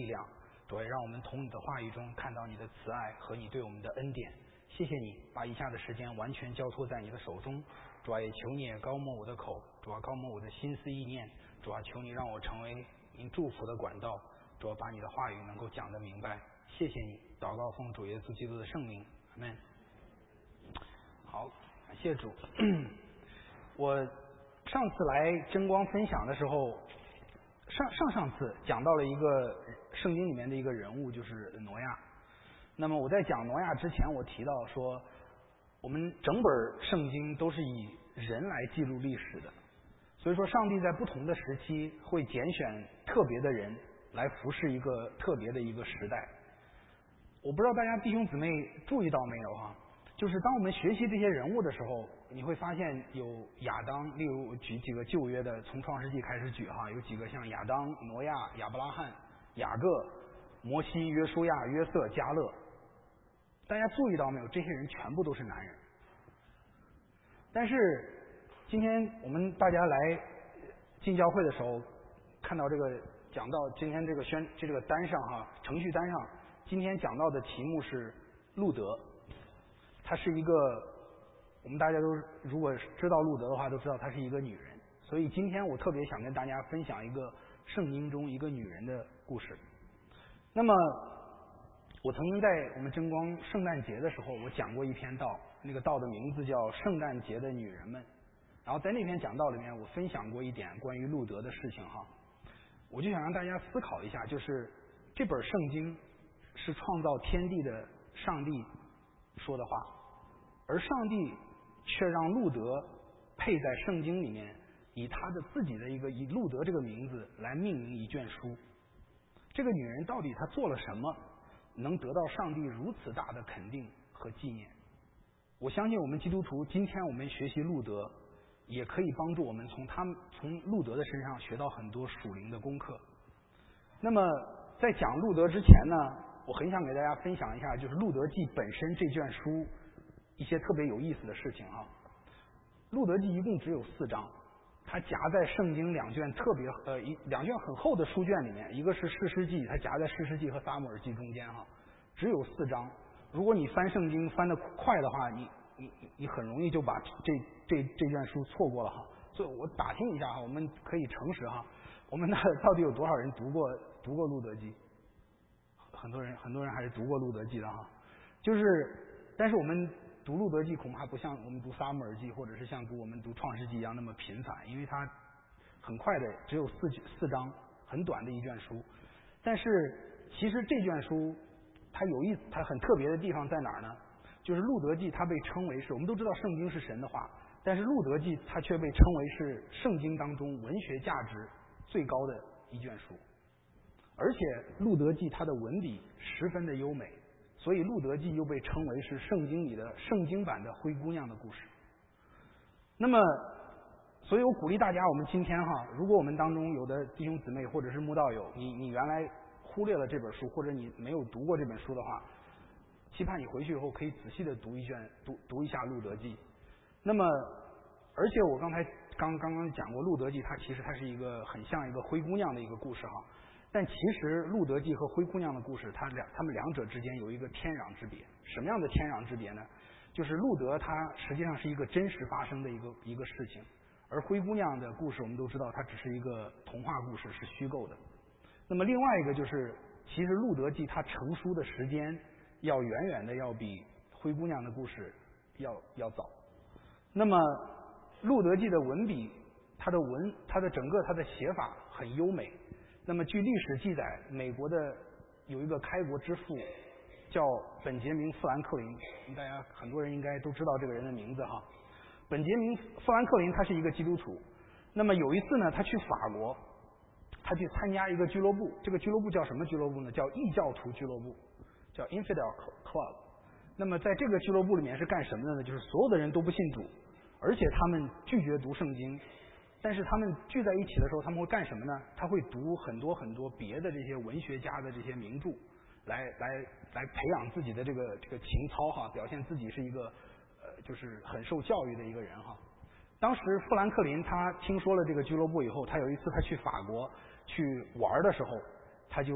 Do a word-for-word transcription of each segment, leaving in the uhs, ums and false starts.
量，主要让我们从你的话语中看到你的慈爱和你对我们的恩典。谢谢你把以下的时间完全交托在你的手中，主要也求你也高抹我的口，主要高抹我的心思意念，主要求你让我成为您祝福的管道，主要把你的话语能够讲得明白。谢谢你，祷告奉主耶稣基督的圣名，阿们。好，感谢主。我上次来真光分享的时候，上上上次讲到了一个圣经里面的一个人物，就是挪亚。那么我在讲挪亚之前，我提到说，我们整本圣经都是以人来记录历史的，所以说上帝在不同的时期会拣选特别的人来服侍一个特别的一个时代。我不知道大家弟兄姊妹注意到没有哈，就是当我们学习这些人物的时候，你会发现有亚当，例如举几个旧约的，从创世纪开始举哈，有几个像亚当、挪亚、亚伯拉罕、雅各、摩西、约书亚、约瑟、迦勒。大家注意到没有？这些人全部都是男人。但是今天我们大家来进教会的时候，看到这个讲到今天这个宣这个单上哈，程序单上，今天讲到的题目是路德。他是一个，我们大家都如果知道路德的话，都知道她是一个女人。所以今天我特别想跟大家分享一个圣经中一个女人的故事。那么我曾经在我们真光圣诞节的时候，我讲过一篇道，那个道的名字叫《圣诞节的女人们》。然后在那篇讲道里面，我分享过一点关于路德的事情哈。我就想让大家思考一下，就是这本圣经是创造天地的上帝说的话，而上帝却让路德配在圣经里面，以他的自己的一个以路德这个名字来命名一卷书。这个女人到底她做了什么，能得到上帝如此大的肯定和纪念？我相信我们基督徒今天我们学习路德，也可以帮助我们从他们从路德的身上学到很多属灵的功课。那么在讲路德之前呢，我很想给大家分享一下，就是路德记本身这卷书一些特别有意思的事情啊。路德记一共只有四章，它夹在圣经两卷特别呃一两卷很厚的书卷里面，一个是士师记，它夹在士师记和撒母耳记中间哈，只有四章。如果你翻圣经翻得快的话，你你你很容易就把这这这卷书错过了哈。所以我打听一下哈，我们可以诚实哈，我们那到底有多少人读过读过路德记？很多人很多人还是读过路德记的哈。就是但是我们读路德记恐怕不像我们读撒母耳记或者是像读我们读创世记一样那么频繁，因为它很快的只有四四章，很短的一卷书。但是其实这卷书它有意思，它很特别的地方在哪儿呢？就是路德记它被称为是，我们都知道圣经是神的话，但是路德记它却被称为是圣经当中文学价值最高的一卷书。而且路德记它的文笔十分的优美，所以路德记又被称为是圣经里的圣经版的灰姑娘的故事。那么所以我鼓励大家，我们今天哈，如果我们当中有的弟兄姊妹或者是慕道友，你你原来忽略了这本书，或者你没有读过这本书的话，期盼你回去以后可以仔细的读一卷读读一下路德记。那么而且我刚才刚刚刚讲过，路德记它其实它是一个很像一个灰姑娘的一个故事哈。但其实路德记和灰姑娘的故事，它两它们两者之间有一个天壤之别。什么样的天壤之别呢？就是路德它实际上是一个真实发生的一个一个事情，而灰姑娘的故事我们都知道它只是一个童话故事，是虚构的。那么另外一个就是，其实路德记它成书的时间要远远的要比灰姑娘的故事要要早。那么路德记的文笔，它的文它的整个它的写法很优美。那么据历史记载，美国的有一个开国之父叫本杰明·富兰克林，大家很多人应该都知道这个人的名字哈。本杰明·富兰克林他是一个基督徒，那么有一次呢，他去法国，他去参加一个俱乐部，这个俱乐部叫什么俱乐部呢？叫异教徒俱乐部，叫 Infidel Club。那么在这个俱乐部里面是干什么的呢？就是所有的人都不信主，而且他们拒绝读圣经。但是他们聚在一起的时候，他们会干什么呢？他会读很多很多别的这些文学家的这些名著，来来来培养自己的这个这个情操哈，表现自己是一个呃就是很受教育的一个人哈。当时富兰克林他听说了这个俱乐部以后，他有一次他去法国去玩的时候，他就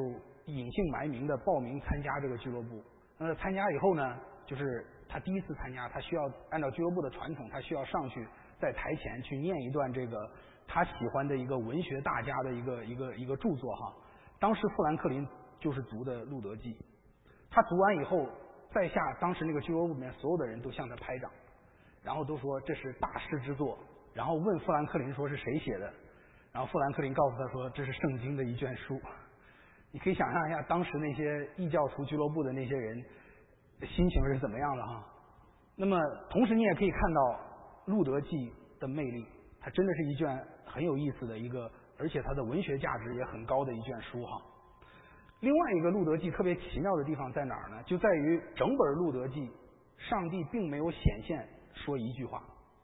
隐姓埋名的报名参加这个俱乐部。那参加以后呢，就是他第一次参加，他需要按照俱乐部的传统，他需要上去在台前去念一段这个他喜欢的一个文学大家的一个一个一个著作哈。当时富兰克林就是读的《路德记》，他读完以后，在下当时那个俱乐部里面所有的人都向他拍掌，然后都说这是大师之作，然后问富兰克林说是谁写的，然后富兰克林告诉他说这是圣经的一卷书。你可以想象一下当时那些异教徒俱乐部的那些人心情是怎么样的哈。那么同时你也可以看到《路德记》的魅力，它真的是一卷很有意思的一个，而且它的文学价值也很高的一卷书哈。另外一个《路德记》特别奇妙的地方在哪儿呢？就在于整本《路德记》，上帝并没有显现说一句话，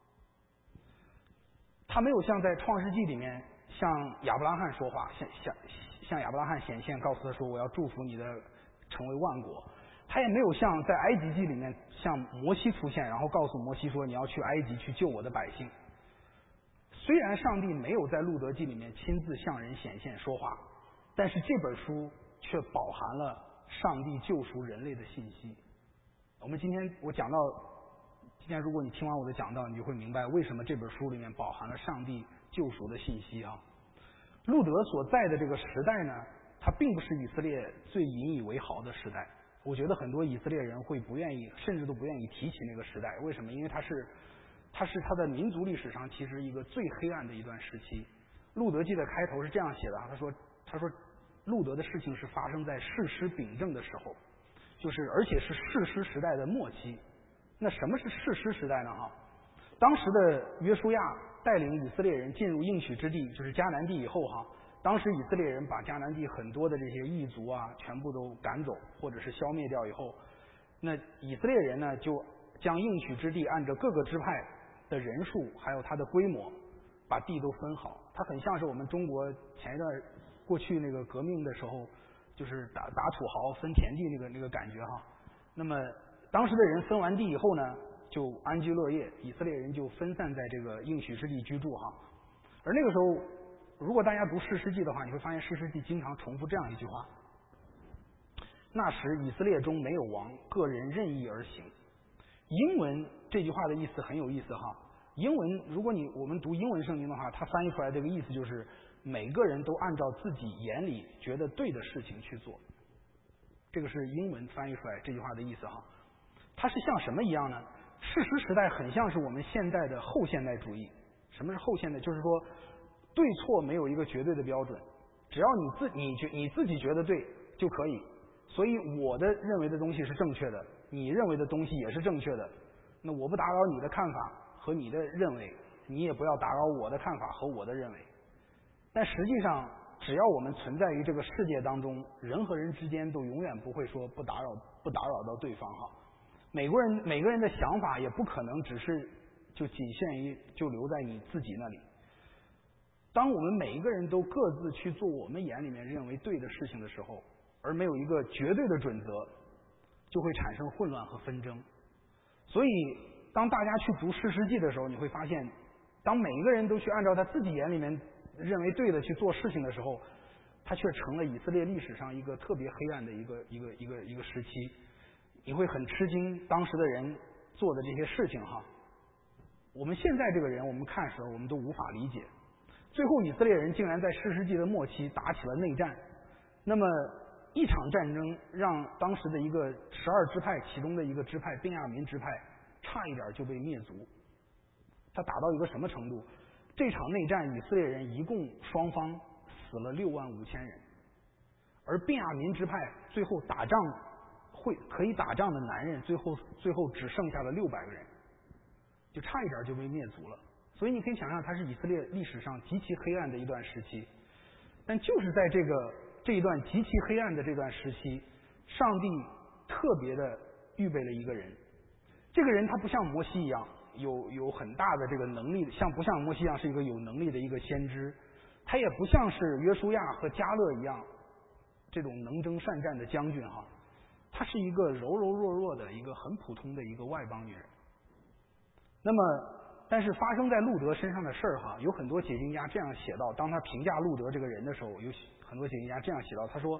他没有像在《创世纪》里面向亚伯拉罕说话，向向向亚伯拉罕显现，告诉他说我要祝福你的成为万国。他也没有像在《埃及记》里面向摩西出现，然后告诉摩西说你要去埃及去救我的百姓。虽然上帝没有在《路德记》里面亲自向人显现说话，但是这本书却饱含了上帝救赎人类的信息。我们今天我讲到今天，如果你听完我的讲道，你就会明白为什么这本书里面饱含了上帝救赎的信息啊。路德所在的这个时代呢，它并不是以色列最引以为豪的时代。我觉得很多以色列人会不愿意，甚至都不愿意提起那个时代。为什么？因为它是它是它的民族历史上其实一个最黑暗的一段时期。路德记的开头是这样写的啊，他说他说路德的事情是发生在士师秉政的时候，就是而且是士师时代的末期。那什么是士师时代呢？啊，当时的约书亚带领以色列人进入应许之地，就是迦南地以后哈，当时以色列人把迦南地很多的这些异族啊全部都赶走或者是消灭掉以后，那以色列人呢就将应许之地按照各个支派的人数还有它的规模把地都分好。它很像是我们中国前一段过去那个革命的时候，就是打打土豪分田地那个那个感觉哈。那么当时的人分完地以后呢，就安居乐业，以色列人就分散在这个应许之地居住哈。而那个时候，如果大家读士师记的话，你会发现士师记经常重复这样一句话：那时以色列中没有王，个人任意而行。英文这句话的意思很有意思哈。英文如果你我们读英文圣经的话，它翻译出来这个意思就是每个人都按照自己眼里觉得对的事情去做。这个是英文翻译出来这句话的意思哈。它是像什么一样呢？士师时代很像是我们现代的后现代主义。什么是后现代？就是说对错没有一个绝对的标准，只要你自你觉你自己觉得对就可以。所以我的认为的东西是正确的，你认为的东西也是正确的。那我不打扰你的看法和你的认为，你也不要打扰我的看法和我的认为。但实际上，只要我们存在于这个世界当中，人和人之间都永远不会说不打扰不打扰到对方哈。每个人每个人的想法也不可能只是就仅限于就留在你自己那里。当我们每一个人都各自去做我们眼里面认为对的事情的时候，而没有一个绝对的准则，就会产生混乱和纷争。所以当大家去读士师记的时候，你会发现当每一个人都去按照他自己眼里面认为对的去做事情的时候，它却成了以色列历史上一个特别黑暗的一个一个一个一个时期。你会很吃惊当时的人做的这些事情哈。我们现在这个人我们看的时候我们都无法理解。最后以色列人竟然在士师记的末期打起了内战。那么一场战争让当时的一个十二支派其中的一个支派便雅悯支派差一点就被灭族。他打到一个什么程度？这场内战以色列人一共双方死了六万五千人，而便雅悯支派最后打仗会可以打仗的男人最后最后只剩下了六百个人，就差一点就被灭族了。所以你可以想象它是以色列历史上极其黑暗的一段时期。但就是在这个这一段极其黑暗的这段时期，上帝特别的预备了一个人。这个人他不像摩西一样有有很大的这个能力，像不像摩西一样是一个有能力的一个先知，他也不像是约书亚和迦勒一样这种能征善战的将军哈。她是一个柔柔弱弱的一个很普通的一个外邦女人。那么但是发生在路德身上的事儿哈，有很多解经家这样写到，当他评价路德这个人的时候，有很多解经家这样写到，他说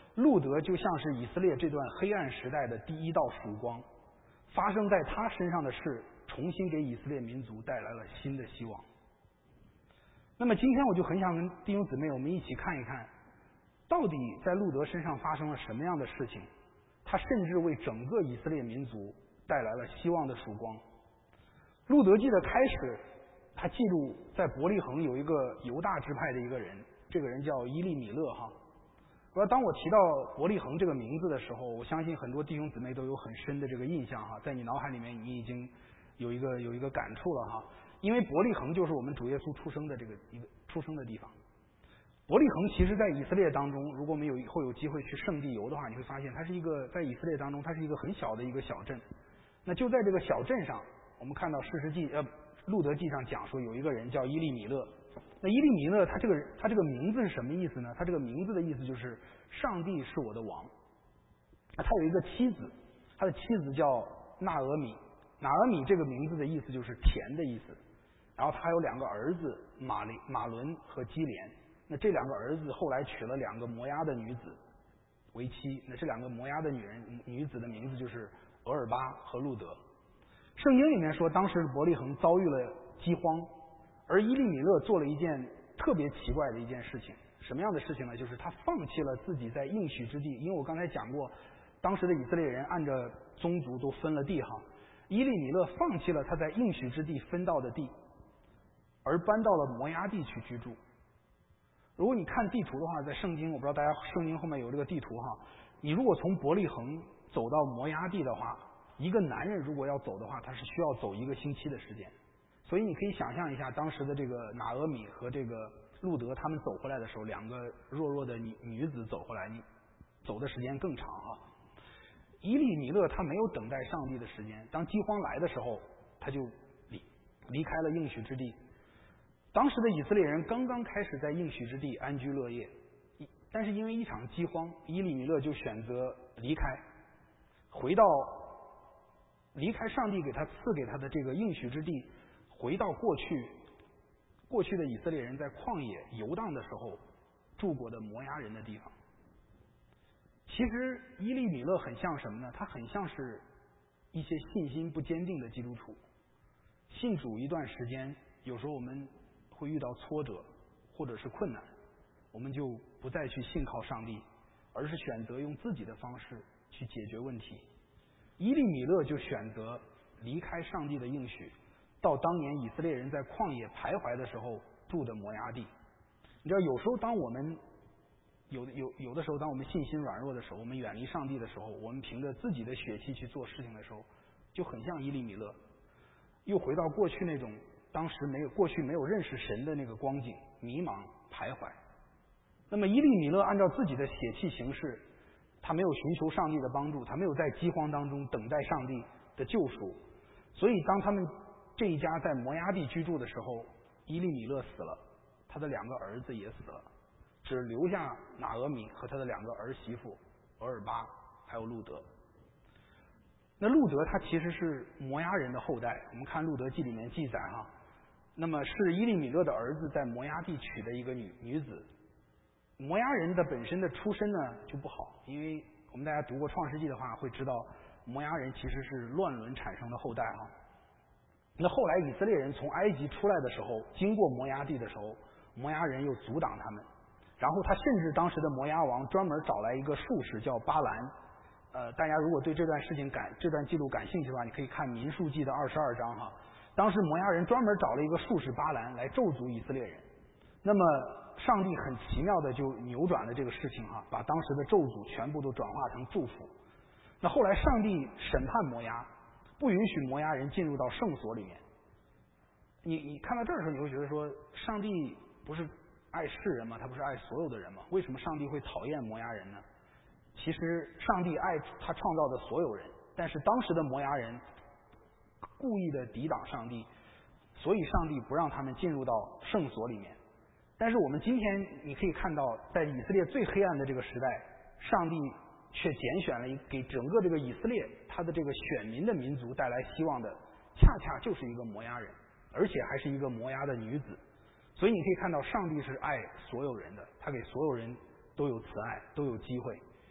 路德就像是以色列这段黑暗时代的第一道曙光，发生在他身上的事，重新给以色列民族带来了新的希望。那么今天我就很想跟弟兄姊妹我们一起看一看，到底在路德身上发生了什么样的事情，他甚至为整个以色列民族带来了希望的曙光。路德记的开始，他记录在伯利恒有一个犹大支派的一个人，这个人叫伊利米勒哈。而当我提到伯利恒这个名字的时候，我相信很多弟兄姊妹都有很深的这个印象哈，在你脑海里面你已经有一个有一个感触了哈。因为伯利恒就是我们主耶稣出生的这个一个出生的地方。伯利恒其实在以色列当中，如果我们有以后有机会去圣地游的话，你会发现它是一个在以色列当中它是一个很小的一个小镇。那就在这个小镇上，我们看到士师记呃路德记上讲说有一个人叫伊利米勒。那伊利米勒他这个他这个名字是什么意思呢？他这个名字的意思就是上帝是我的王。他有一个妻子，他的妻子叫纳俄米。纳俄米这个名字的意思就是甜的意思。然后他还有两个儿子马林马伦和基连。那这两个儿子后来娶了两个摩押的女子为妻。那这两个摩押的女人女子的名字就是俄尔巴和路德。圣经里面说，当时伯利恒遭遇了饥荒，而伊利米勒做了一件特别奇怪的一件事情。什么样的事情呢？就是他放弃了自己在应许之地，因为我刚才讲过，当时的以色列人按照宗族都分了地哈。伊利米勒放弃了他在应许之地分到的地，而搬到了摩押地去居住。如果你看地图的话，在圣经，我不知道大家圣经后面有这个地图哈，你如果从伯利恒走到摩押地的话，一个男人如果要走的话，他是需要走一个星期的时间。所以你可以想象一下，当时的这个拿俄米和这个路德他们走回来的时候，两个弱弱的女女子走回来，你走的时间更长啊。伊利米勒他没有等待上帝的时间，当饥荒来的时候，他就离离开了应许之地。当时的以色列人刚刚开始在应许之地安居乐业，但是因为一场饥荒，伊利米勒就选择离开，回到离开上帝给他赐给他的这个应许之地，回到过去过去的以色列人在旷野游荡的时候住过的摩押人的地方。其实伊利米勒很像什么呢？他很像是一些信心不坚定的基督徒，信主一段时间，有时候我们会遇到挫折或者是困难，我们就不再去信靠上帝，而是选择用自己的方式去解决问题。伊利米勒就选择离开上帝的应许，到当年以色列人在旷野徘徊的时候住的摩押地。你知道，有时候当我们有有有的时候，当我们信心软弱的时候，我们远离上帝的时候，我们凭着自己的血气去做事情的时候，就很像伊利米勒，又回到过去那种当时没有过去没有认识神的那个光景，迷茫徘徊。那么伊利米勒按照自己的血气行事，他没有寻求上帝的帮助，他没有在饥荒当中等待上帝的救赎，所以当他们这一家在摩押地居住的时候，伊利米勒死了，他的两个儿子也死了，只留下拿俄米和他的两个儿媳妇俄尔巴还有路德。那路德他其实是摩押人的后代，我们看路德记里面记载哈，那么是伊利米勒的儿子在摩押地娶的一个女女子。摩押人的本身的出身呢就不好，因为我们大家读过创世纪的话会知道，摩押人其实是乱伦产生的后代哈。那后来以色列人从埃及出来的时候，经过摩押地的时候，摩押人又阻挡他们，然后他甚至当时的摩押王专门找来一个术士叫巴兰。呃，大家如果对这段事情感这段记录感兴趣的话，你可以看民数记的二十二章哈。当时摩押人专门找了一个术士巴兰来咒诅以色列人，那么上帝很奇妙的就扭转了这个事情哈，把当时的咒诅全部都转化成祝福。那后来上帝审判摩押，不允许摩押人进入到圣所里面。你你看到这儿的时候，你会觉得说，上帝不是爱世人吗？他不是爱所有的人吗？为什么上帝会讨厌摩押人呢？其实上帝爱他创造的所有人，但是当时的摩押人故意的抵挡上帝，所以上帝不让他们进入到圣所里面。但是我们今天你可以看到，在以色列最黑暗的这个时代，上帝却拣选了一给整个这个以色列他的这个选民的民族带来希望的，恰恰就是一个摩押人，而且还是一个摩押的女子。所以你可以看到，上帝是爱所有人的，他给所有人都有慈爱，都有机会。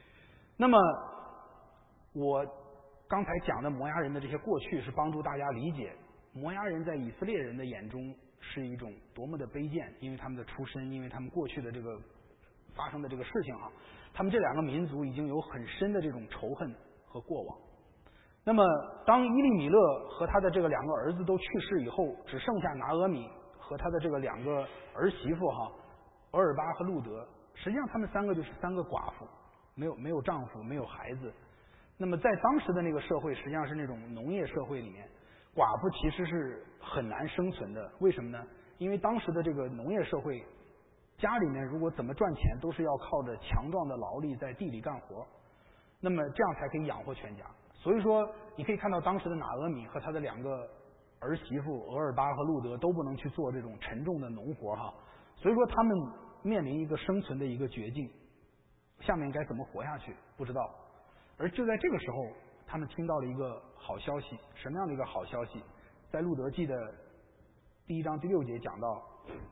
那么我刚才讲的摩押人的这些过去，是帮助大家理解摩押人在以色列人的眼中是一种多么的卑贱，因为他们的出身，因为他们过去的这个发生的这个事情啊，他们这两个民族已经有很深的这种仇恨和过往。那么当伊利米勒和他的这个两个儿子都去世以后，只剩下拿俄米和他的这个两个儿媳妇哈，俄尔巴和路德，实际上他们三个就是三个寡妇，没有没有丈夫，没有孩子。那么在当时的那个社会，实际上是那种农业社会里面，寡妇其实是很难生存的。为什么呢？因为当时的这个农业社会，家里面如果怎么赚钱，都是要靠着强壮的劳力在地里干活，那么这样才可以养活全家。所以说，你可以看到当时的拿俄米和他的两个儿媳妇俄尔巴和路德都不能去做这种沉重的农活哈，所以说他们面临一个生存的一个绝境，下面该怎么活下去不知道。而就在这个时候，他们听到了一个好消息。什么样的一个好消息？在路德记的第一章第六节讲到，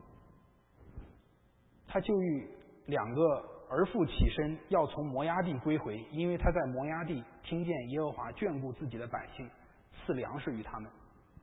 他就遇两个儿妇起身要从摩押地归回，因为他在摩押地听见耶和华眷顾自己的百姓，赐粮食于他们。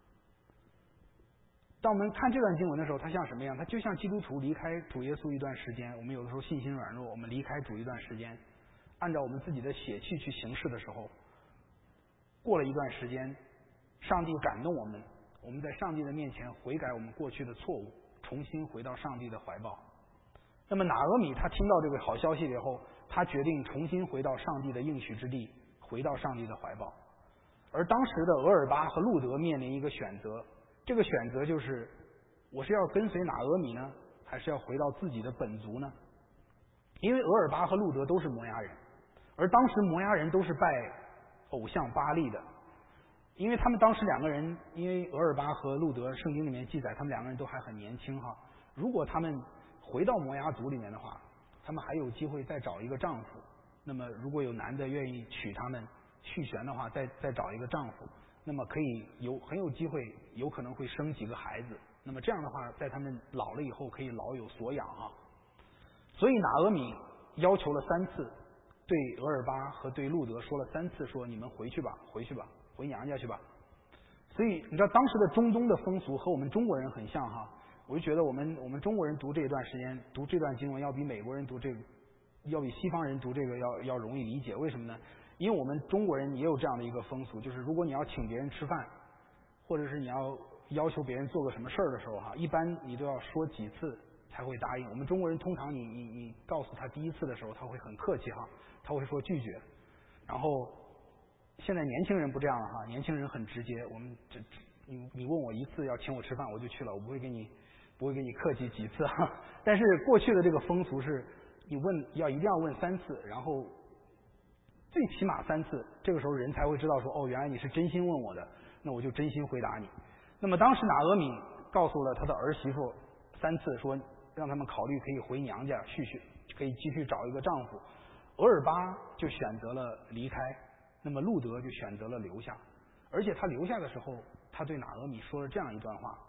当我们看这段经文的时候，它像什么样？它就像基督徒离开主耶稣一段时间，我们有的时候信心软弱，我们离开主一段时间，按照我们自己的血气去行事的时候，过了一段时间，上帝感动我们，我们在上帝的面前悔改我们过去的错误，重新回到上帝的怀抱。那么拿俄米他听到这个好消息以后，他决定重新回到上帝的应许之地，回到上帝的怀抱。而当时的俄尔巴和路德面临一个选择，这个选择就是我是要跟随拿俄米呢，还是要回到自己的本族呢？因为俄尔巴和路德都是摩押人，而当时摩押人都是拜偶像巴力的。因为他们当时两个人，因为俄尔巴和路德圣经里面记载他们两个人都还很年轻哈，如果他们回到摩押族里面的话，他们还有机会再找一个丈夫。那么如果有男的愿意娶他们续弦的话，再再找一个丈夫，那么可以有很有机会，有可能会生几个孩子。那么这样的话，在他们老了以后可以老有所养啊。所以拿俄米要求了三次，对俄尔巴和对路德说了三次，说你们回去吧，回去吧，回娘家去吧。所以你知道当时的中东的风俗和我们中国人很像哈。我就觉得我们我们中国人读这一段时间读这段经文，要比美国人读这个，要比西方人读这个要要容易理解。为什么呢？因为我们中国人也有这样的一个风俗，就是如果你要请别人吃饭，或者是你要要求别人做个什么事儿的时候哈，一般你都要说几次才会答应。我们中国人通常你你你告诉他第一次的时候，他会很客气哈，他会说拒绝。然后现在年轻人不这样了哈，年轻人很直接，我们这你你问我一次要请我吃饭，我就去了，我不会给你。不会给你客气几次哈，但是过去的这个风俗是，你问要一定要问三次，然后最起码三次，这个时候人才会知道说，哦，原来你是真心问我的，那我就真心回答你。那么当时拿俄米告诉了他的儿媳妇三次，说让他们考虑可以回娘家续续，可以继续找一个丈夫。俄尔巴就选择了离开，那么路德就选择了留下。而且他留下的时候，他对拿俄米说了这样一段话。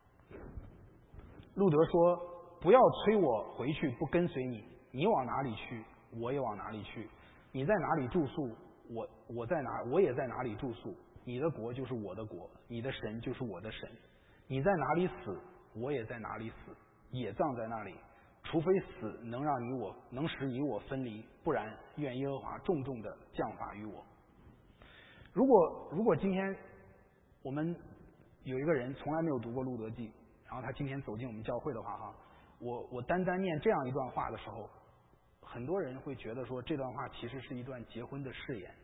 路德说：“不要催我回去，不跟随你。你往哪里去，我也往哪里去；你在哪里住宿，我我在哪，我也在哪里住宿。你的国就是我的国，你的神就是我的神。你在哪里死，我也在哪里死，也葬在那里。除非死能让你我能使你我分离，不然愿耶和华重重的降罚于我。”如果如果今天我们有一个人从来没有读过路德记，然后他今天走进我们教会的话哈，我我单单念这样一段话的时候，很多人会觉得说这段话其实是一段结婚的誓言。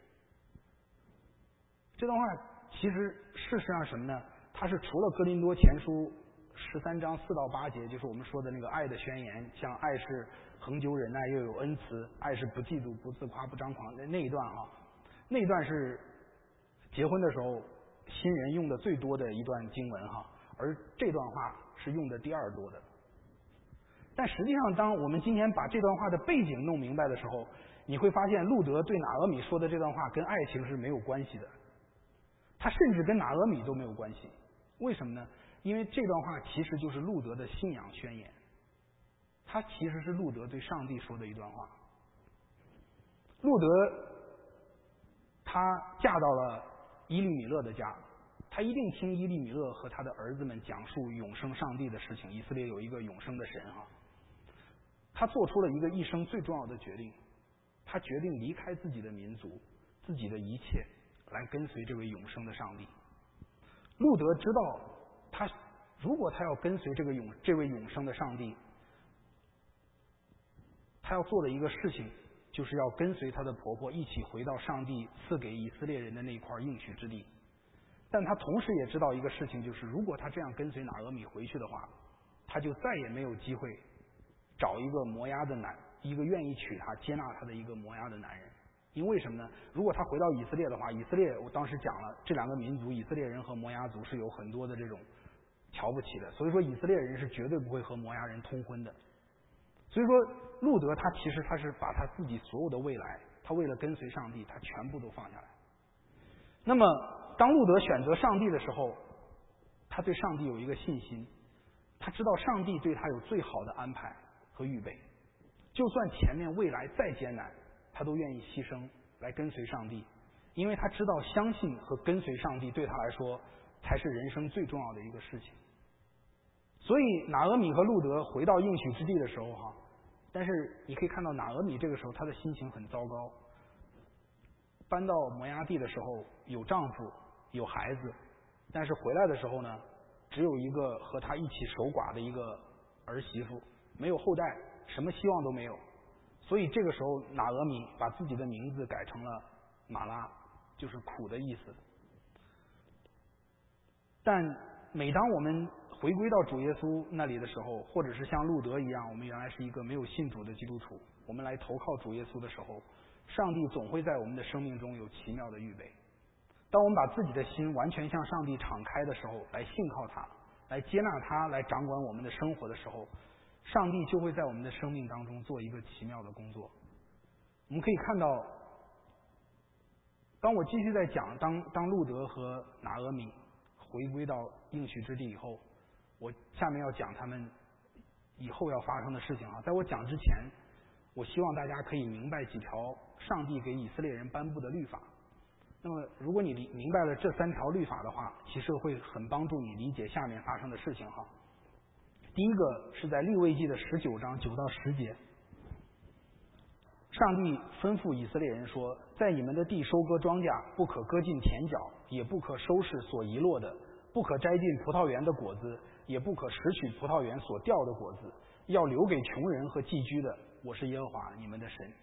这段话其实事实上什么呢？它是除了哥林多前书十三章四到八节，就是我们说的那个爱的宣言，像爱是恒久忍耐又有恩慈，爱是不嫉妒不自夸不张狂的那一段啊，那一段是结婚的时候新人用的最多的一段经文哈。而这段话是用的第二多的。但实际上当我们今天把这段话的背景弄明白的时候，你会发现路德对拿俄米说的这段话跟爱情是没有关系的，他甚至跟拿俄米都没有关系。为什么呢？因为这段话其实就是路德的信仰宣言，他其实是路德对上帝说的一段话。 路德她嫁到了伊利米勒的家，她一定听伊利米勒和他的儿子们讲述永生上帝的事情，以色列有一个永生的神啊。她做出了一个一生最重要的决定，她决定离开自己的民族，自己的一切，来跟随这位永生的上帝。路德知道，他如果他要跟随这个永这位永生的上帝，他要做的一个事情，就是要跟随她的婆婆一起回到上帝赐给以色列人的那块应许之地。但他同时也知道一个事情，就是如果他这样跟随拿俄米回去的话，他就再也没有机会找一个摩押的男，一个愿意娶她、接纳她的一个摩押的男人。因为什么呢？如果他回到以色列的话，以色列我当时讲了，这两个民族以色列人和摩押族是有很多的这种瞧不起的，所以说以色列人是绝对不会和摩押人通婚的。所以说路德他其实他是把他自己所有的未来，他为了跟随上帝，他全部都放下来。那么当路德选择上帝的时候，他对上帝有一个信心，他知道上帝对他有最好的安排和预备，就算前面未来再艰难，他都愿意牺牲来跟随上帝，因为他知道相信和跟随上帝对他来说才是人生最重要的一个事情。所以拿俄米和路德回到应许之地的时候哈，但是你可以看到拿俄米这个时候他的心情很糟糕。搬到摩押地的时候有丈夫有孩子，但是回来的时候呢，只有一个和他一起守寡的一个儿媳妇，没有后代，什么希望都没有。所以这个时候拿俄米把自己的名字改成了马拉，就是苦的意思。但每当我们回归到主耶稣那里的时候，或者是像路德一样，我们原来是一个没有信主的基督徒，我们来投靠主耶稣的时候，上帝总会在我们的生命中有奇妙的预备。当我们把自己的心完全向上帝敞开的时候，来信靠他，来接纳他，来掌管我们的生活的时候，上帝就会在我们的生命当中做一个奇妙的工作。我们可以看到，当我继续在讲当当路德和拿俄米回归到应许之地以后，我下面要讲他们以后要发生的事情啊。在我讲之前，我希望大家可以明白几条上帝给以色列人颁布的律法。那么如果你明白了这三条律法的话，其实会很帮助你理解下面发生的事情哈。第一个是在利未记的十九章九到十节，上帝吩咐以色列人说，在你们的地收割庄稼，不可割尽田角，也不可收拾所遗落的，不可摘尽葡萄园的果子，也不可拾取葡萄园所掉的果子，要留给穷人和寄居的，我是耶和华你们的神。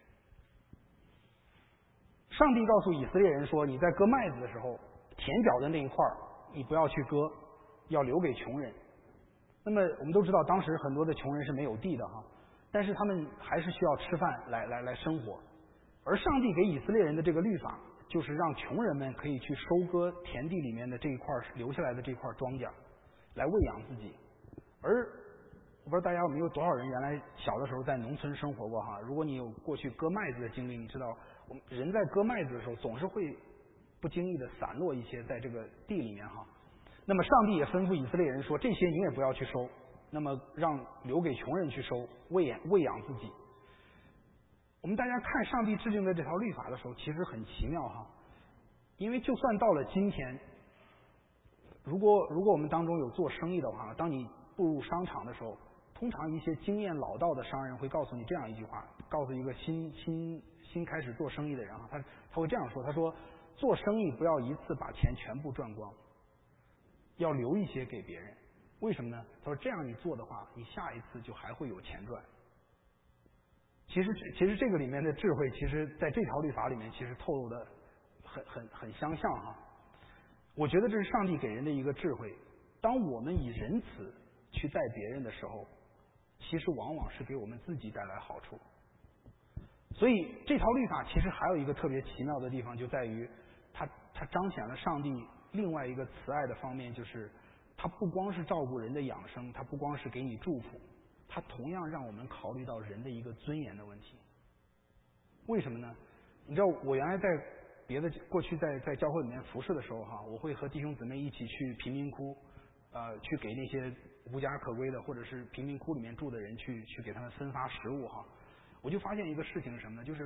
上帝告诉以色列人说，你在割麦子的时候，田角的那一块你不要去割，要留给穷人。那么我们都知道当时很多的穷人是没有地的哈，但是他们还是需要吃饭来来来生活。而上帝给以色列人的这个律法，就是让穷人们可以去收割田地里面的这一块留下来的这块庄稼，来喂养自己。而我不知道大家有没有多少人原来小的时候在农村生活过哈？如果你有过去割麦子的经历，你知道我们人在割麦子的时候总是会不经意的散落一些在这个地里面哈。那么上帝也吩咐以色列人说，这些你也不要去收，那么让留给穷人去收，喂养喂养自己。我们大家看上帝制定的这条律法的时候，其实很奇妙哈。因为就算到了今天，如果如果我们当中有做生意的话，当你步入商场的时候，通常一些经验老道的商人会告诉你这样一句话，告诉一个新新新开始做生意的人啊，他他会这样说，他说做生意不要一次把钱全部赚光，要留一些给别人。为什么呢？他说这样你做的话，你下一次就还会有钱赚。其实其实这个里面的智慧，其实在这条律法里面其实透露的很很很相像哈。我觉得这是上帝给人的一个智慧。当我们以仁慈去待别人的时候，其实往往是给我们自己带来好处。所以这条律法其实还有一个特别奇妙的地方，就在于它它彰显了上帝另外一个慈爱的方面，就是它不光是照顾人的养生，它不光是给你祝福，它同样让我们考虑到人的一个尊严的问题。为什么呢？你知道我原来在别的过去在在教会里面服侍的时候哈，我会和弟兄姊妹一起去贫民窟，呃，去给那些无家可归的或者是贫民窟里面住的人去去给他们分发食物哈。我就发现一个事情是什么呢？就是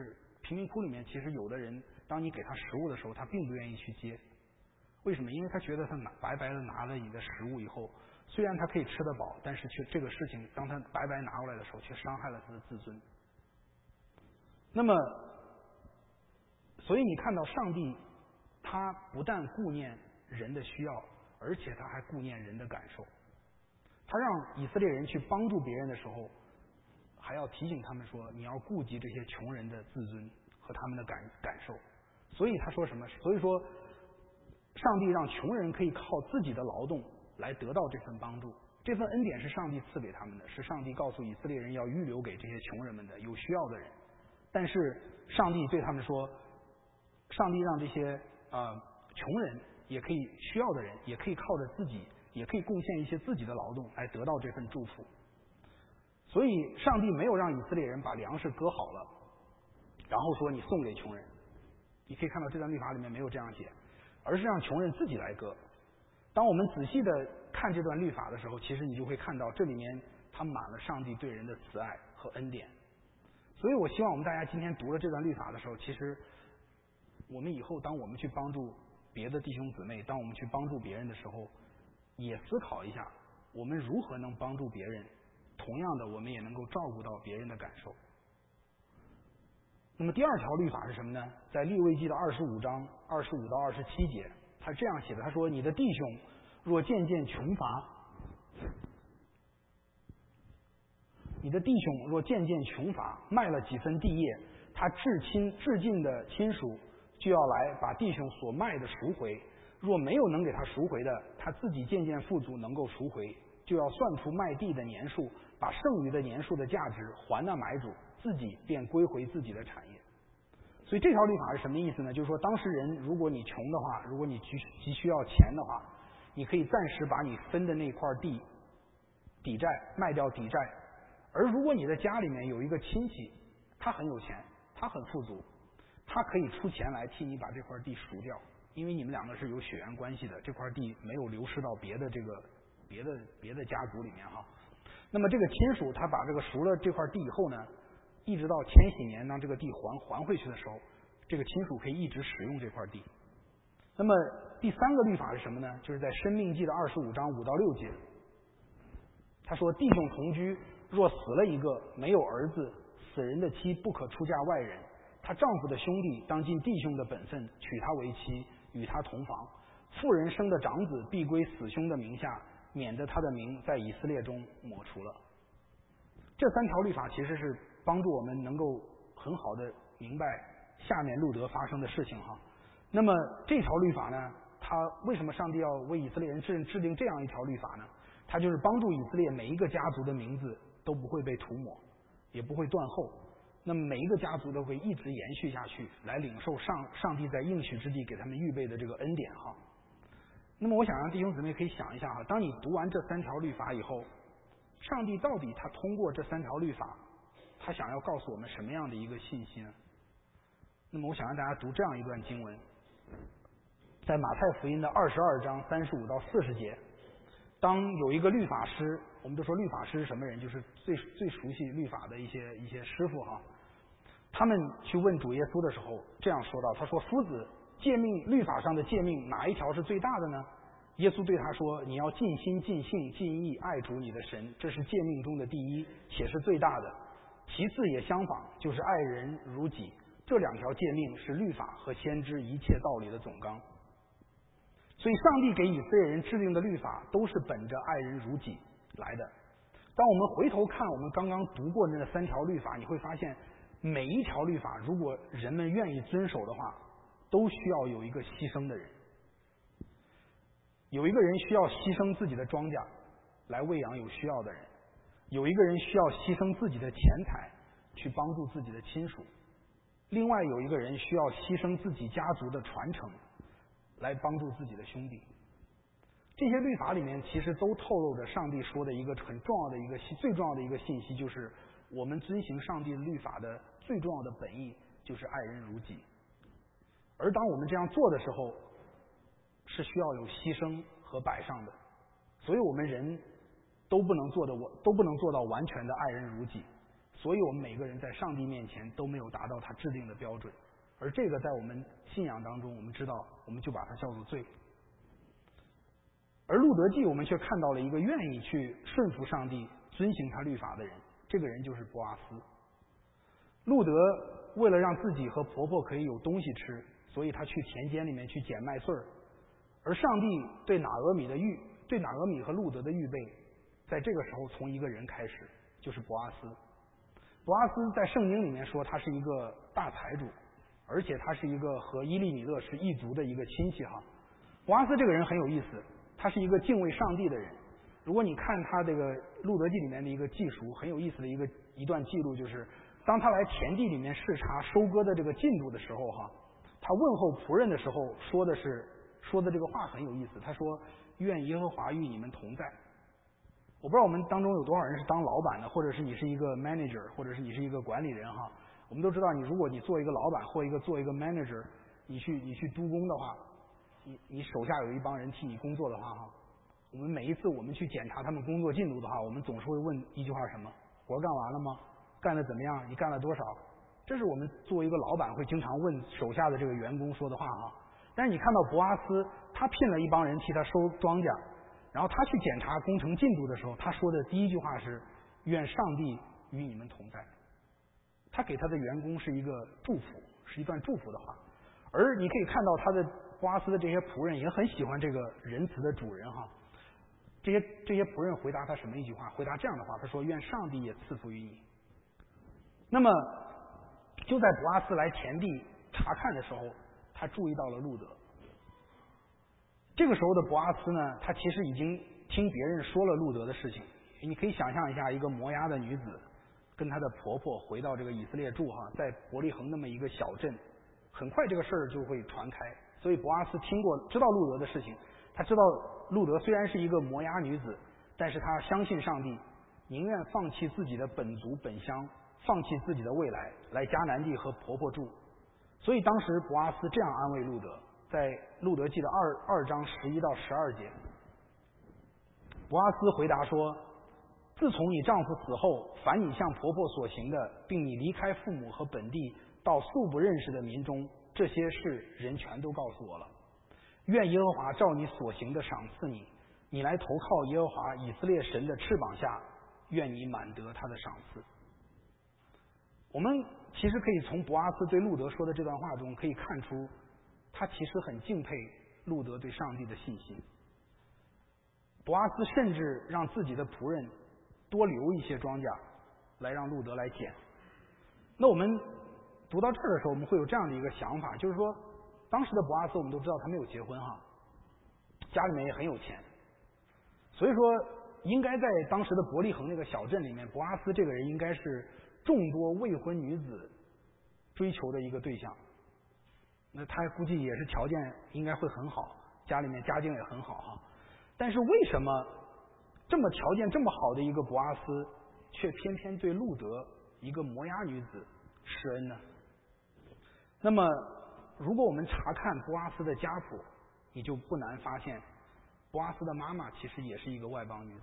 贫民窟里面，其实有的人，当你给他食物的时候，他并不愿意去接。为什么？因为他觉得他拿白白的拿了你的食物以后，虽然他可以吃得饱，但是却这个事情，当他白白拿过来的时候，却伤害了他的自尊。那么，所以你看到上帝，他不但顾念人的需要，而且他还顾念人的感受。他让以色列人去帮助别人的时候，还要提醒他们说，你要顾及这些穷人的自尊和他们的感感受。所以他说什么？所以说，上帝让穷人可以靠自己的劳动来得到这份帮助。这份恩典是上帝赐给他们的，是上帝告诉以色列人要预留给这些穷人们的，有需要的人。但是上帝对他们说，上帝让这些呃穷人也可以需要的人也可以靠着自己，也可以贡献一些自己的劳动来得到这份祝福。所以上帝没有让以色列人把粮食割好了，然后说你送给穷人。你可以看到这段律法里面没有这样写，而是让穷人自己来割。当我们仔细的看这段律法的时候，其实你就会看到这里面它满了上帝对人的慈爱和恩典。所以我希望我们大家今天读了这段律法的时候，其实我们以后当我们去帮助别的弟兄姊妹，当我们去帮助别人的时候，也思考一下我们如何能帮助别人，同样的我们也能够照顾到别人的感受。那么第二条律法是什么呢？在利未记的二十五章二十五到二十七节，他这样写的，他说，你的弟兄若渐渐穷乏，你的弟兄若渐渐穷乏，卖了几分地业，他至亲至近的亲属就要来把弟兄所卖的赎回。若没有能给他赎回的，他自己渐渐富足，能够赎回，就要算出卖地的年数，把剩余的年数的价值还那买主，自己便归回自己的产业。所以这条律法是什么意思呢？就是说，当事人如果你穷的话，如果你急急需要钱的话，你可以暂时把你分的那块地抵债卖掉抵债。而如果你的家里面有一个亲戚，他很有钱，他很富足，他可以出钱来替你把这块地赎掉，因为你们两个是有血缘关系的，这块地没有流失到别的这个别的别的家族里面哈。那么这个亲属他把这个赎了这块地以后呢，一直到千禧年当这个地还还回去的时候，这个亲属可以一直使用这块地。那么第三个律法是什么呢？就是在申命记的二十五章五到六节，他说，弟兄同居，若死了一个，没有儿子，死人的妻不可出嫁外人，她丈夫的兄弟当尽弟兄的本分，娶她为妻，与她同房。妇人生的长子必归死兄的名下，免得他的名在以色列中抹除了。这三条律法其实是帮助我们能够很好的明白下面路德发生的事情哈。那么这条律法呢，它为什么上帝要为以色列人制制定这样一条律法呢？它就是帮助以色列每一个家族的名字都不会被涂抹，也不会断后。那么每一个家族都会一直延续下去，来领受上上帝在应许之地给他们预备的这个恩典哈。那么我想让弟兄姊妹可以想一下哈，当你读完这三条律法以后，上帝到底他通过这三条律法，他想要告诉我们什么样的一个信息呢？那么我想让大家读这样一段经文，在马太福音的二十二章三十五到四十节。当有一个律法师，我们都说律法师是什么人？就是最最熟悉律法的一些一些师傅哈。他们去问主耶稣的时候，这样说道：他说，夫子，诫命律法上的诫命哪一条是最大的呢？耶稣对他说，你要尽心尽性尽意爱主你的神，这是诫命中的第一，且是最大的。其次也相仿，就是爱人如己。这两条诫命是律法和先知一切道理的总纲。所以上帝给以色列人制定的律法都是本着爱人如己来的。当我们回头看我们刚刚读过的那三条律法，你会发现每一条律法如果人们愿意遵守的话，都需要有一个牺牲的人。有一个人需要牺牲自己的庄稼来喂养有需要的人，有一个人需要牺牲自己的钱财去帮助自己的亲属，另外有一个人需要牺牲自己家族的传承来帮助自己的兄弟。这些律法里面其实都透露着上帝说的一个很重要的一个最重要的一个信息，就是我们遵行上帝律法的最重要的本意就是爱人如己。而当我们这样做的时候，是需要有牺牲和摆上的。所以我们人都不能做的都不能做到完全的爱人如己。 所以我们每个人在上帝面前都没有达到他制定的标准，而这个在我们信仰当中，我们知道，我们就把它叫做罪。而路德记我们却看到了一个愿意去顺服上帝、遵行他律法的人，这个人就是波阿斯。路德为了让自己和婆婆可以有东西吃，所以他去田间里面去捡麦穗儿，而上帝对拿俄米的预对拿俄米和路德的预备，在这个时候从一个人开始，就是波阿斯。波阿斯在圣经里面说他是一个大财主，而且他是一个和伊利米勒是一族的一个亲戚哈。波阿斯这个人很有意思，他是一个敬畏上帝的人。如果你看他这个路德记里面的一个记述，很有意思的一个一段记录，就是当他来田地里面视察收割的这个进度的时候哈，他问候仆人的时候说的是说的这个话很有意思，他说愿耶和华与你们同在。我不知道我们当中有多少人是当老板的，或者是你是一个 manager， 或者是你是一个管理人哈。我们都知道，你如果你做一个老板或一个做一个 manager， 你去你去督工的话，你你手下有一帮人替你工作的话哈，我们每一次我们去检查他们工作进度的话，我们总是会问一句话：什么？活干完了吗？干得怎么样？你干了多少？这是我们作为一个老板会经常问手下的这个员工说的话哈。但是你看到博阿斯，他聘了一帮人替他收庄稼，然后他去检查工程进度的时候，他说的第一句话是：愿上帝与你们同在。他给他的员工是一个祝福，是一段祝福的话。而你可以看到他的博阿斯的这些仆人也很喜欢这个仁慈的主人哈。这些这些仆人回答他什么一句话？回答这样的话，他说：愿上帝也赐福于你。那么就在博阿斯来田地查看的时候，他注意到了路德。这个时候的博阿斯呢，他其实已经听别人说了路德的事情。你可以想象一下，一个摩押的女子跟她的婆婆回到这个以色列住哈，在伯利恒那么一个小镇，很快这个事儿就会传开。所以博阿斯听过知道路德的事情，他知道路德虽然是一个摩押女子，但是他相信上帝，宁愿放弃自己的本族本乡，放弃自己的未来，来迦南地和婆婆住。所以当时博阿斯这样安慰路德，在路德记的二二章十一到十二节，博阿斯回答说：自从你丈夫死后，凡你向婆婆所行的，并你离开父母和本地到素不认识的民中，这些事人全都告诉我了。愿耶和华照你所行的赏赐你，你来投靠耶和华以色列神的翅膀下，愿你满得他的赏赐。我们其实可以从博阿斯对路德说的这段话中可以看出，他其实很敬佩路德对上帝的信心。博阿斯甚至让自己的仆人多留一些庄稼来让路德来捡。那我们读到这儿的时候，我们会有这样的一个想法，就是说当时的博阿斯我们都知道他没有结婚哈，家里面也很有钱，所以说应该在当时的伯利恒那个小镇里面，博阿斯这个人应该是众多未婚女子追求的一个对象。那他估计也是条件应该会很好，家里面家境也很好哈。但是为什么这么条件这么好的一个博阿斯，却偏偏对路德一个摩押女子施恩呢？那么如果我们查看博阿斯的家谱，你就不难发现，博阿斯的妈妈其实也是一个外邦女子。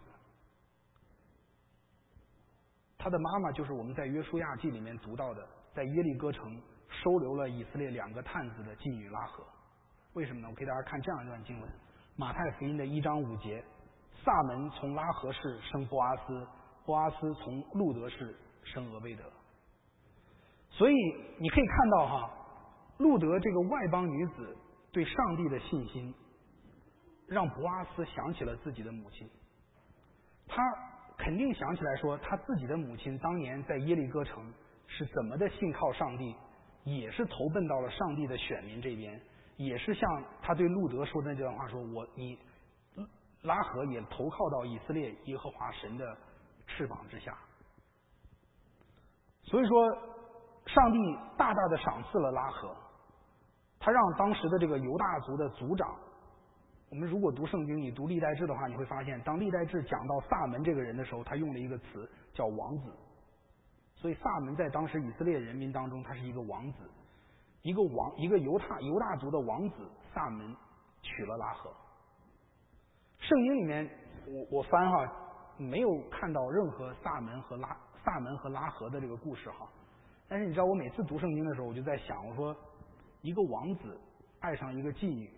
他的妈妈就是我们在约书亚记里面读到的，在耶利哥城收留了以色列两个探子的妓女拉合。为什么呢？我给大家看这样一段经文，马太福音的一章五节，撒门从拉合氏生波阿斯，波阿斯从路德氏生俄贝德。所以你可以看到哈，路德这个外邦女子对上帝的信心，让波阿斯想起了自己的母亲。他肯定想起来说，他自己的母亲当年在耶利哥城是怎么的信靠上帝，也是投奔到了上帝的选民这边，也是像他对路德说的那段话说，我你拉合也投靠到以色列耶和华神的翅膀之下。所以说上帝大大的赏赐了拉合，他让当时的这个犹大族的族长，我们如果读圣经，你读历代志的话，你会发现当历代志讲到撒门这个人的时候，他用了一个词叫王子。所以撒门在当时以色列人民当中，他是一个王子，一个王一个犹大犹大族的王子撒门娶了拉合。圣经里面我我翻哈，没有看到任何撒门和拉萨门和拉合的这个故事哈。但是你知道，我每次读圣经的时候，我就在想，我说一个王子爱上一个妓女，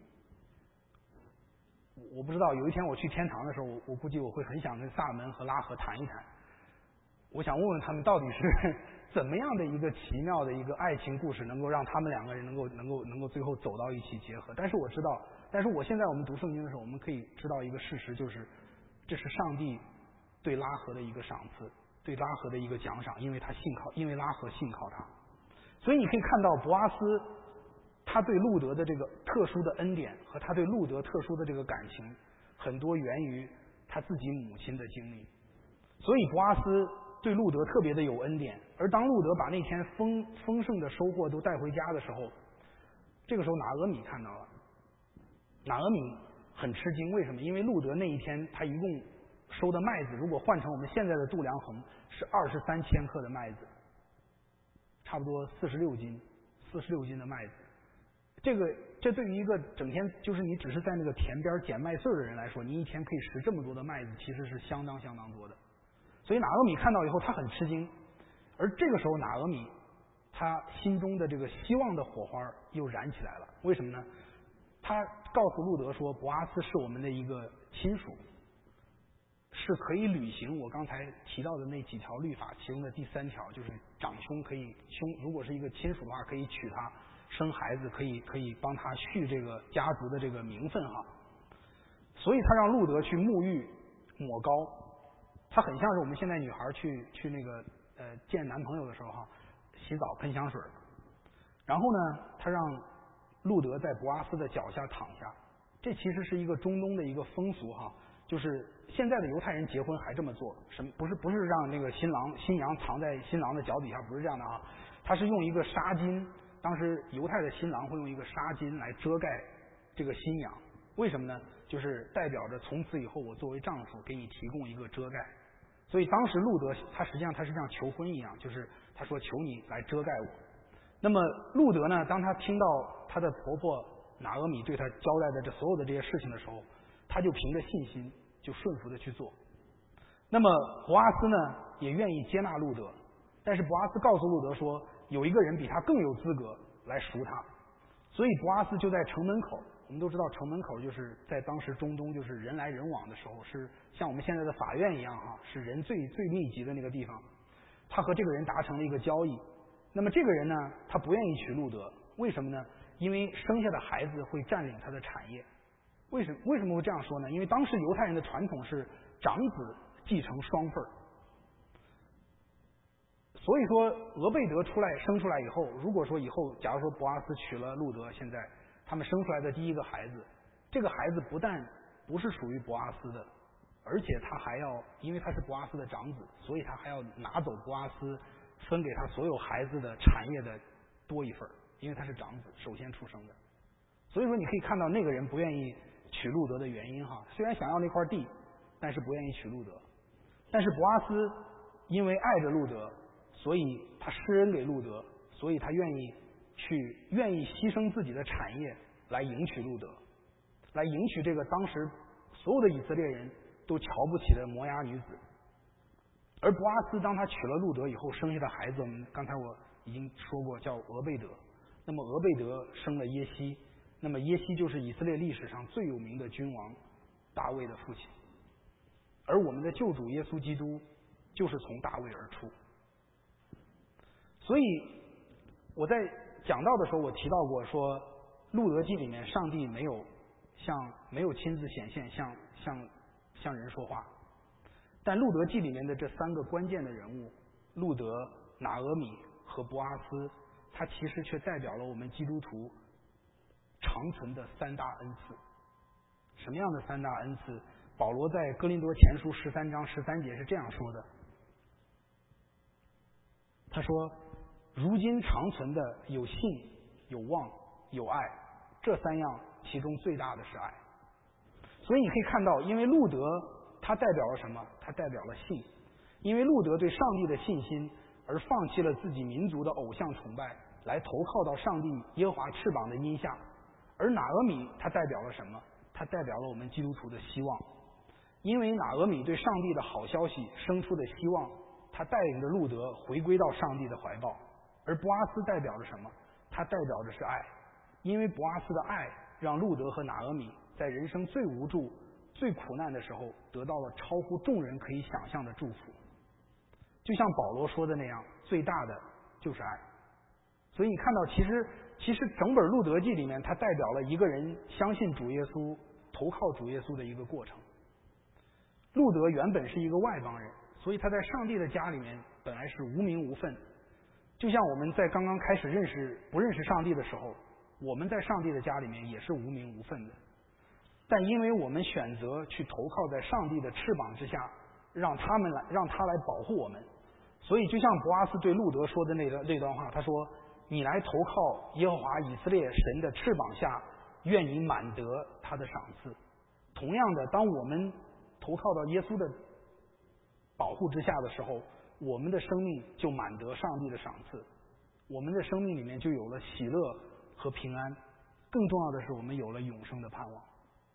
我不知道有一天我去天堂的时候，我我估计我会很想跟萨门和拉合谈一谈。我想问问他们到底是怎么样的一个奇妙的一个爱情故事，能够让他们两个人能够能够能够最后走到一起结合。但是我知道，但是我现在我们读圣经的时候，我们可以知道一个事实，就是这是上帝对拉合的一个赏赐，对拉合的一个奖赏，因为他信靠，因为拉合信靠他。所以你可以看到博阿斯他对路德的这个特殊的恩典和他对路德特殊的这个感情，很多源于他自己母亲的经历。所以博阿斯对路德特别的有恩典，而当路德把那天丰丰盛的收获都带回家的时候，这个时候拿俄米看到了，拿俄米很吃惊，为什么？因为路德那一天他一共收的麦子，如果换成我们现在的度量衡，是二十三千克的麦子，差不多四十六斤，四十六斤的麦子。这个这对于一个整天就是你只是在那个田边捡麦穗的人来说，你一天可以拾这么多的麦子，其实是相当相当多的。所以拿俄米看到以后，他很吃惊。而这个时候，拿俄米他心中的这个希望的火花又燃起来了。为什么呢？他告诉路德说，博阿斯是我们的一个亲属，是可以履行我刚才提到的那几条律法其中的第三条，就是长兄可以兄，如果是一个亲属的话，可以娶她生孩子，可以可以帮他续这个家族的这个名分哈。所以他让路德去沐浴抹膏，他很像是我们现在女孩去去那个呃见男朋友的时候哈，洗澡喷香水。然后呢，他让路德在博阿斯的脚下躺下，这其实是一个中东的一个风俗哈，就是现在的犹太人结婚还这么做，什么不是不是让那个新郎新娘藏在新郎的脚底下，不是这样的啊，他是用一个纱巾，当时犹太的新郎会用一个纱巾来遮盖这个新娘，为什么呢？就是代表着从此以后我作为丈夫给你提供一个遮盖。所以当时路德他实际上他是像求婚一样，就是他说求你来遮盖我。那么路德呢，当他听到他的婆婆拿俄米对他交代的这所有的这些事情的时候，他就凭着信心就顺服的去做。那么博阿斯呢也愿意接纳路德，但是博阿斯告诉路德说，有一个人比他更有资格来赎他。所以博阿斯就在城门口，我们都知道城门口就是在当时中东就是人来人往的时候，是像我们现在的法院一样哈，是人最最密集的那个地方。他和这个人达成了一个交易。那么这个人呢，他不愿意娶路德，为什么呢？因为生下的孩子会占领他的产业。为什么为什么会这样说呢？因为当时犹太人的传统是长子继承双份儿。所以说俄贝德出来生出来以后，如果说以后假如说博阿斯娶了路德，现在他们生出来的第一个孩子，这个孩子不但不是属于博阿斯的，而且他还要，因为他是博阿斯的长子，所以他还要拿走博阿斯分给他所有孩子的产业的多一份，因为他是长子首先出生的。所以说你可以看到那个人不愿意娶路德的原因哈，虽然想要那块地，但是不愿意娶路德。但是博阿斯因为爱着路德，所以他施恩给路德，所以他愿意去愿意牺牲自己的产业来迎娶路德，来迎娶这个当时所有的以色列人都瞧不起的摩押女子。而博阿斯当他娶了路德以后生下的孩子，我们刚才我已经说过叫俄贝德。那么俄贝德生了耶西，那么耶西就是以色列历史上最有名的君王大卫的父亲。而我们的救主耶稣基督就是从大卫而出。所以我在讲到的时候，我提到过说，路德记里面上帝没有像没有亲自显现，像像像人说话。但路德记里面的这三个关键的人物，路德、拿俄米和博阿斯，他其实却代表了我们基督徒长存的三大恩赐。什么样的三大恩赐？保罗在哥林多前书十三章十三节是这样说的，他说，如今长存的有信、有望、有爱，这三样其中最大的是爱。所以你可以看到，因为路德它代表了什么？它代表了信。因为路德对上帝的信心而放弃了自己民族的偶像崇拜，来投靠到上帝耶和华翅膀的荫下。而拿俄米它代表了什么？它代表了我们基督徒的希望。因为拿俄米对上帝的好消息生出的希望， 他带领着路德回归到上帝的怀抱。而博阿斯代表着什么？他代表着是爱，因为博阿斯的爱让路德和拿俄米在人生最无助、最苦难的时候得到了超乎众人可以想象的祝福。就像保罗说的那样，最大的就是爱。所以你看到，其实其实整本路德记里面，它代表了一个人相信主耶稣、投靠主耶稣的一个过程。路德原本是一个外邦人，所以他在上帝的家里面本来是无名无分。就像我们在刚刚开始认识不认识上帝的时候，我们在上帝的家里面也是无名无分的。但因为我们选择去投靠在上帝的翅膀之下，让他们来让他来保护我们，所以就像博阿斯对路德说的那个那段话，他说：“你来投靠耶和华以色列神的翅膀下，愿你满得他的赏赐。”同样的，当我们投靠到耶稣的保护之下的时候，我们的生命就满得上帝的赏赐，我们的生命里面就有了喜乐和平安，更重要的是我们有了永生的盼望。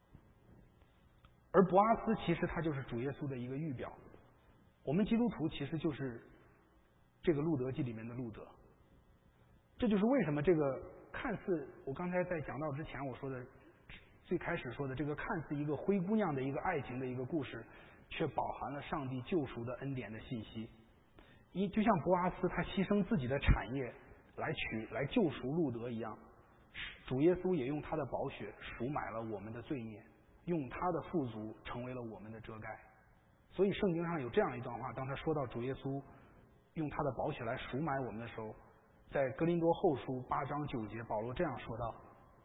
而博阿斯其实他就是主耶稣的一个预表，我们基督徒其实就是这个路德记里面的路德。这就是为什么这个看似我刚才在讲到之前我说的最开始说的这个看似一个灰姑娘的一个爱情的一个故事，却饱含了上帝救赎的恩典的信息。一就像博阿斯他牺牲自己的产业来取来救赎路德一样，主耶稣也用他的宝血赎买了我们的罪孽，用他的富足成为了我们的遮盖。所以圣经上有这样一段话，当他说到主耶稣用他的宝血来赎买我们的时候，在哥林多后书八章九节，保罗这样说道，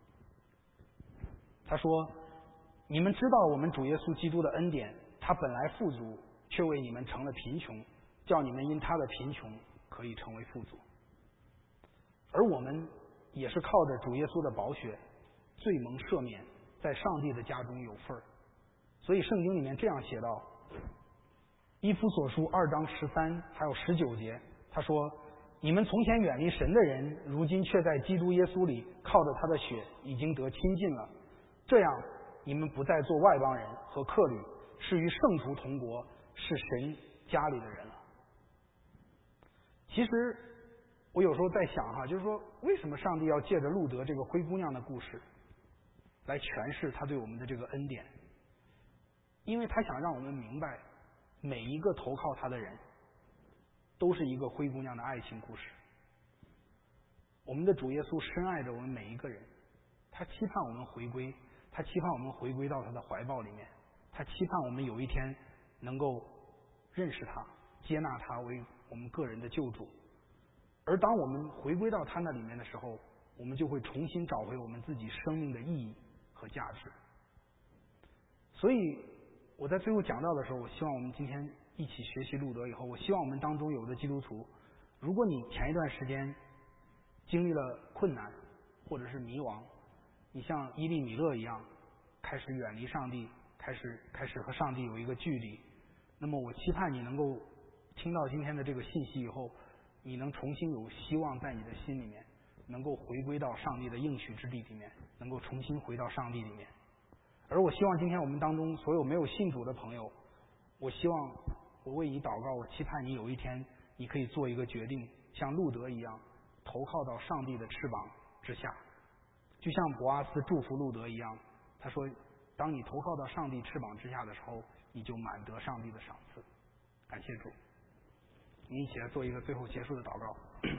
他说：“你们知道我们主耶稣基督的恩典，他本来富足，却为你们成了贫穷，叫你们因他的贫穷可以成为富足。而我们也是靠着主耶稣的宝血，罪蒙赦免，在上帝的家中有份儿。”所以圣经里面这样写道，以弗所书二章十三还有十九节，他说：“你们从前远离神的人，如今却在基督耶稣里靠着他的血已经得亲近了。这样，你们不再做外邦人和客旅，是与圣徒同国，是神家里的人了。”其实我有时候在想哈，就是说为什么上帝要借着路德这个灰姑娘的故事来诠释他对我们的这个恩典？因为他想让我们明白，每一个投靠他的人都是一个灰姑娘的爱情故事。我们的主耶稣深爱着我们每一个人，他期盼我们回归，他期盼我们回归到他的怀抱里面，他期盼我们有一天能够认识他，接纳他为我们个人的救主。而当我们回归到他那里面的时候，我们就会重新找回我们自己生命的意义和价值。所以我在最后讲到的时候，我希望我们今天一起学习路德以后，我希望我们当中有的基督徒，如果你前一段时间经历了困难或者是迷惘，你像伊利米勒一样开始远离上帝，开始开始和上帝有一个距离，那么我期盼你能够听到今天的这个信息以后，你能重新有希望在你的心里面，能够回归到上帝的应许之地里面，能够重新回到上帝里面。而我希望今天我们当中所有没有信主的朋友，我希望我为你祷告，我期盼你有一天你可以做一个决定，像路德一样投靠到上帝的翅膀之下，就像博阿斯祝福路德一样，他说当你投靠到上帝翅膀之下的时候，你就满得上帝的赏赐。感谢主，你一起来做一个最后结束的祷告。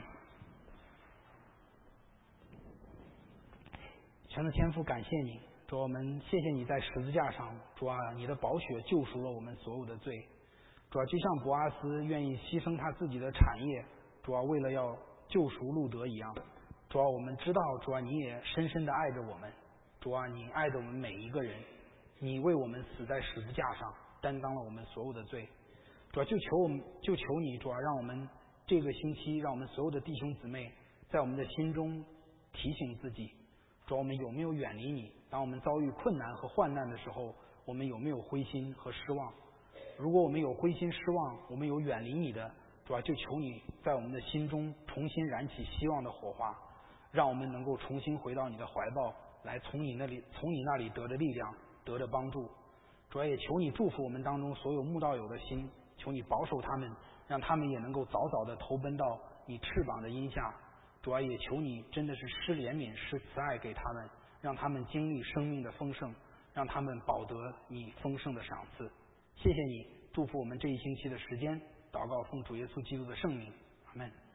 全能天父，感谢你，主，我们谢谢你在十字架上，主啊，你的宝血救赎了我们所有的罪。主啊，就像博阿斯愿意牺牲他自己的产业，主啊，为了要救赎路德一样。主啊，我们知道，主啊，你也深深的爱着我们。主啊，你爱着我们每一个人，你为我们死在十字架上，担当了我们所有的罪。主啊，就求我们，就求你，主啊，让我们这个星期，让我们所有的弟兄姊妹在我们的心中提醒自己，主啊，我们有没有远离你？当我们遭遇困难和患难的时候，我们有没有灰心和失望？如果我们有灰心失望，我们有远离你的，主啊，就求你在我们的心中重新燃起希望的火花，让我们能够重新回到你的怀抱，来从你那里从你那里得着力量，得着帮助。主啊，也求你祝福我们当中所有慕道友的心，求你保守他们， 让他们也能够早早的投奔到你翅膀的荫下。主啊，也求你真的是施怜悯、施慈爱给他们，让他们经历生命的丰盛，让他们饱得你丰盛的赏赐。谢谢你，祝福我们这一星期的时间，祷告奉主耶稣基督的圣名，阿们。